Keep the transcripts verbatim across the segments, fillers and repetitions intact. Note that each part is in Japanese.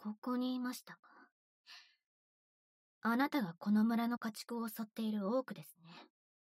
ここにいましたか。あなたがこの村の家畜を襲っているオークですね。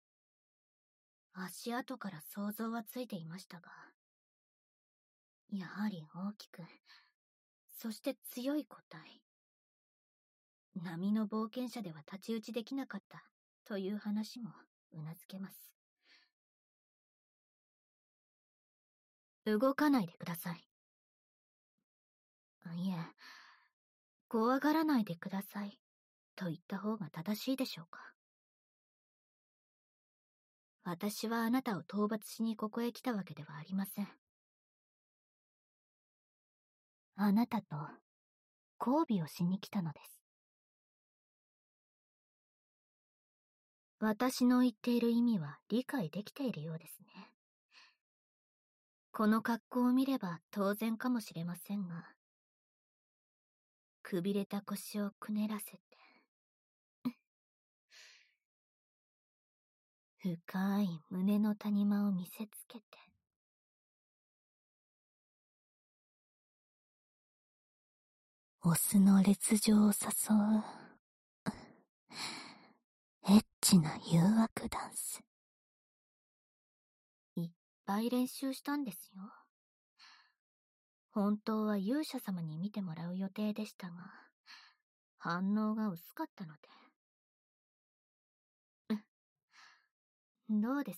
足跡から想像はついていましたが、やはり大きく、そして強い個体。波の冒険者では太刀打ちできなかったという話もうなずけます。動かないでください。いえ、怖がらないでくださいと言った方が正しいでしょうか。私はあなたを討伐しにここへ来たわけではありません。あなたと交尾をしに来たのです。私の言っている意味は理解できているようですね。この格好を見れば当然かもしれませんが、くびれた腰をくねらせて深い胸の谷間を見せつけて、オスの烈情を誘うエッチな誘惑ダンス。いっぱい練習したんですよ。本当は勇者様に見てもらう予定でしたが、反応が薄かったので。どうです？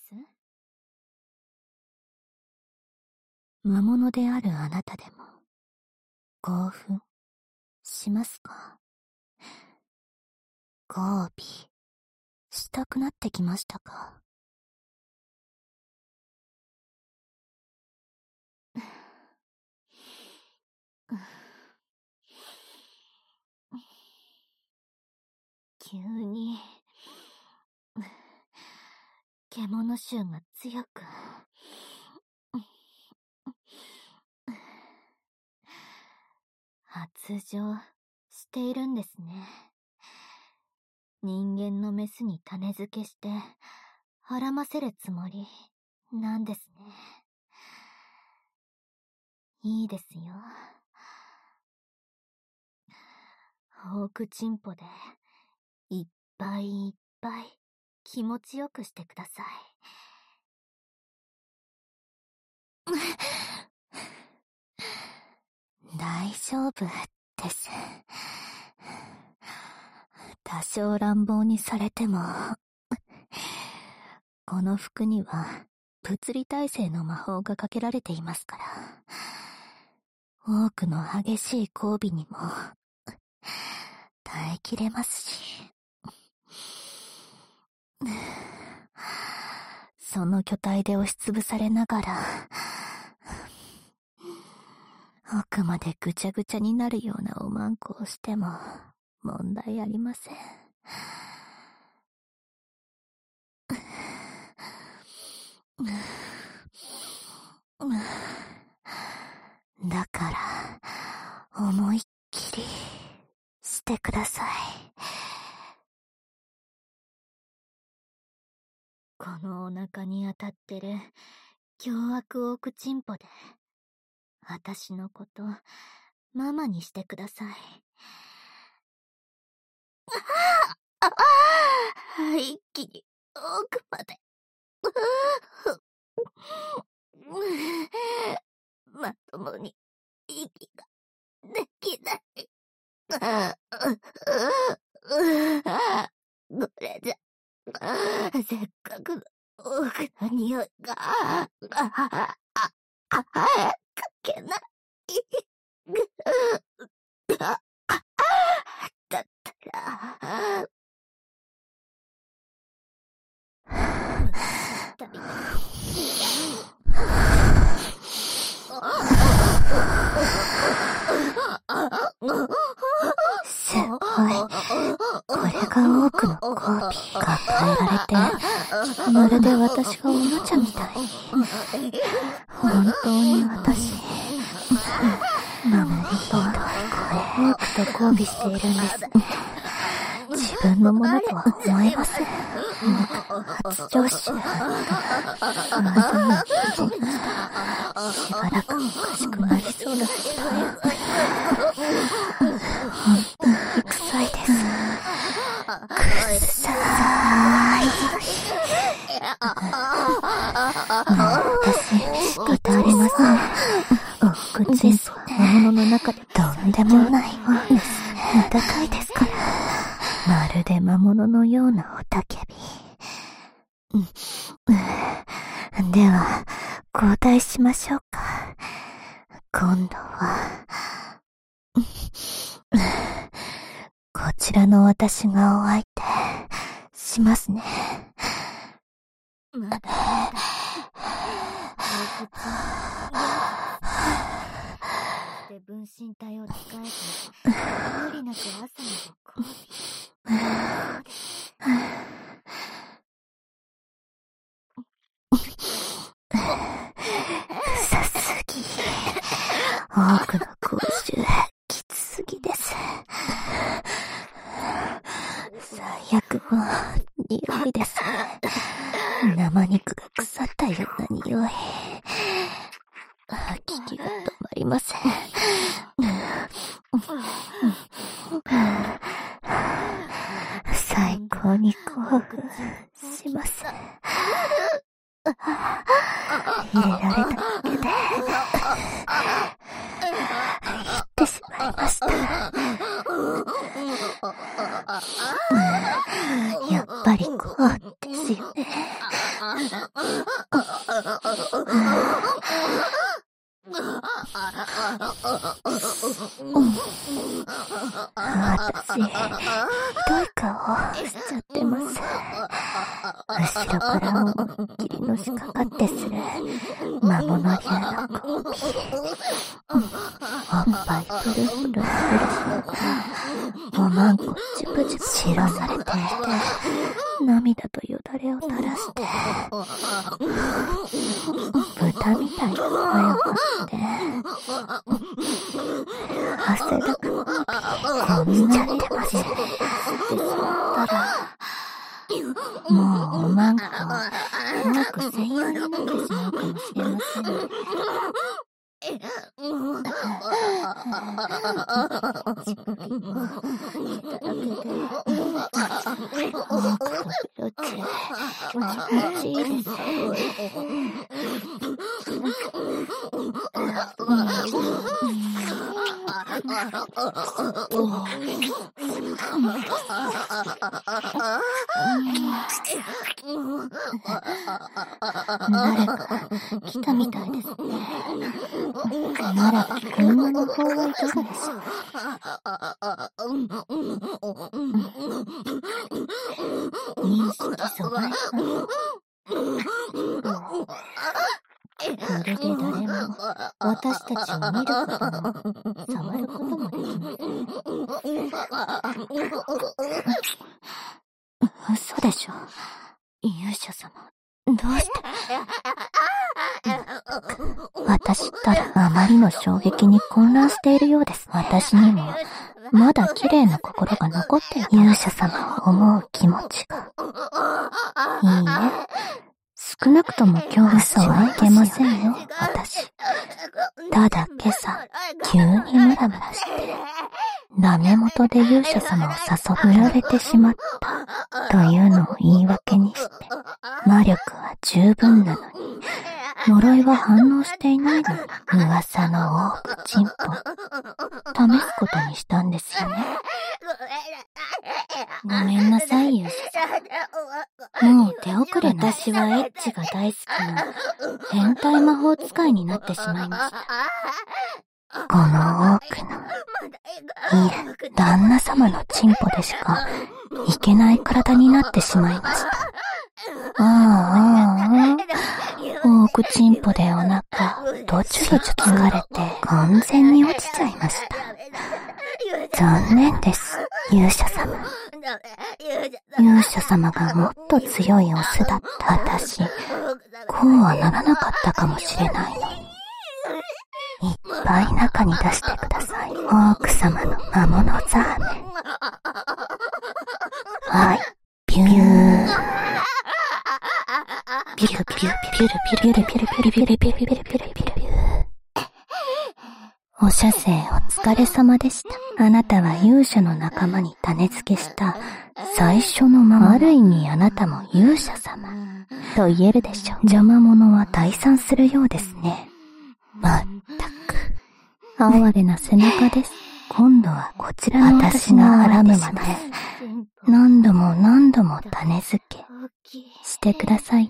魔物であるあなたでも興奮しますか？交尾したくなってきましたか？急に獣臭が強く発情しているんですね。人間のメスに種付けしてはらませるつもりなんですね。いいですよ。オークチンポでいっぱいいっぱい気持ちよくしてください。大丈夫です。多少乱暴にされても、この服には物理耐性の魔法がかけられていますから、多くの激しい交尾にも耐えきれますし。その巨体で押しつぶされながら、奥までぐちゃぐちゃになるようなおまんこをしても問題ありません。だから思いっきりしてください。このお腹に当たってる凶悪オークチンポで私のことママにしてください。ああああ、一気に奥までまともに息ができない。これじゃせっかくの奥の匂いがああかけない。だったらすごい。これが多くの交尾が与えられて、まるで私がおもちゃみたい。本当に私、ママひどい声、多くと交尾しているんです。自分のものとは思えません。初上司。あなたの聞いていました。しばらくおかしくなりそうだった。 お口ですは魔物の中でとんでもないもんです。高いですから。まるで魔物のようなおたけび。では、交代しましょうか。今度は、こちらの私がお相手しますね。分身体を使えて無理なく朝のご褒美。臭すぎ。多くの口臭きつすぎです。最悪の匂いです。生肉が腐ったような匂い。吐き気が止まりません。最高に興奮します。入れられただけで言ってしまいました。やっぱりこうですよね。私、ひどい顔しちゃってます。後ろから思いっきりのしかかってする魔物流の交尾。おっぱいプルプルプルしながら、おまんこチュプチュプ散らされていて、涙とよだれを垂らして、豚みたいな声を発して、汗だくこんじゃってます。ってしまったら、もうおまんこ、多く専用になってしまうかもしれませんね。自分もいただけで、多くの色気、気持ちいいです。誰か来たみたいですね。ならば車の方はいかがでしょう。認識阻害かな。まるで誰も私たちを見ることも触ることもできません。嘘でしょ。勇者様、どうして。私ったらあまりの衝撃に混乱しているようです。私にもまだ綺麗な心が残っている。勇者様を思う気持ちが。いいね。少なくとも今日嘘はいけませんよ、私。ただ今朝、急にムラムラして、ダメ元で勇者様を誘られてしまったというのを言い訳にして、魔力は十分なのに、呪いは反応していないのに、噂のオークチンポ、試すことにしたんですよね。ごめんなさい、勇者様。もう手遅れな。私はエッチが大好きな変態魔法使いになってしまいました。この多くの、いえ、旦那様のチンポでしかいけない体になってしまいました。ああ、ああ、多くチンポでお腹、どちゅどちゅ疲れて完全に落ちちゃいました。残念です、勇者様。勇者様がもっと強いオスだった私、こうはならなかったかもしれないのに。いっぱい中に出してください。オーク様の魔物ザーメン。はい、ピュー。ピュルピュルピュルピュルピュルピュルピュルピュルピュルピュルピュルピュル。お射精お疲れ様でした。あなたは勇者の仲間に種付けした最初の魔物。ある意味あなたも勇者様と言えるでしょう。邪魔者は退散するようですね。 哀れな背中です。今度はこちらの私が荒むまで、何度も何度も種付けしてください